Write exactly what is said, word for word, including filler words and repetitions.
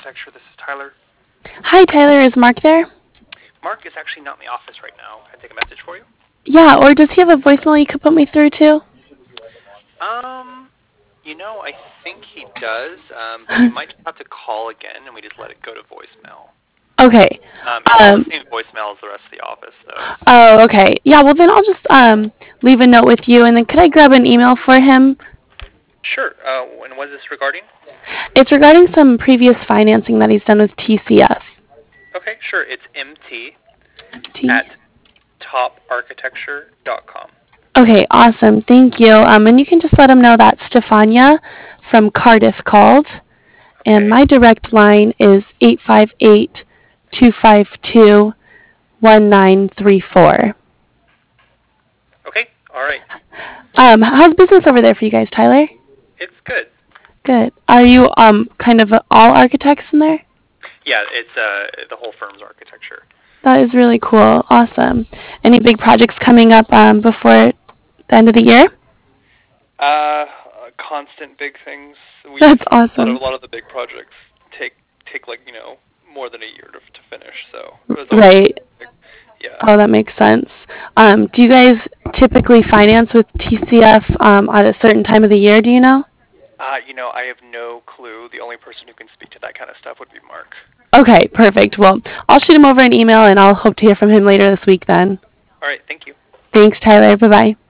Architecture. This is Tyler. Hi, Tyler. Is Mark there? Mark is actually not in the office right now. Can I take a message for you? Yeah, or does he have a voicemail you could put me through to? Um, you know, I think he does, um, but you might just have to call again, and we just let it go to voicemail. Okay. Um, it's on the Um, same voicemail as the rest of the office, though. oh, okay. Yeah, well, then I'll just um, leave a note with you, and then could I grab an email for him? Sure. Uh, and what is this regarding? It's regarding some previous financing that he's done with T C F. Okay, sure. It's mt T. at top architecture dot com. Okay, awesome. Thank you. Um, and you can just let him know that Stefania from Cardiff called, and Okay. my direct line is eight five eight, two five two, one nine three four. Okay. All right. Um, how's business over there for you guys, Tyler? It's good. Good. Are you um kind of all architects in there? Yeah, it's uh the whole firm's architecture. That is really cool. Awesome. Any big projects coming up um, before the end of the year? Uh, constant big things. We That's a lot of awesome. a lot of the big projects take take like you know more than a year to to finish. So there's always Right. something big. Yeah. Oh, that makes sense. Um, do you guys typically finance with T C F um, at a certain time of the year? Do you know? Uh, you know, I have no clue. The only person who can speak to that kind of stuff would be Mark. Okay, perfect. Well, I'll shoot him over an email and I'll hope to hear from him later this week then. All right. Thank you. Thanks, Tyler. Bye bye.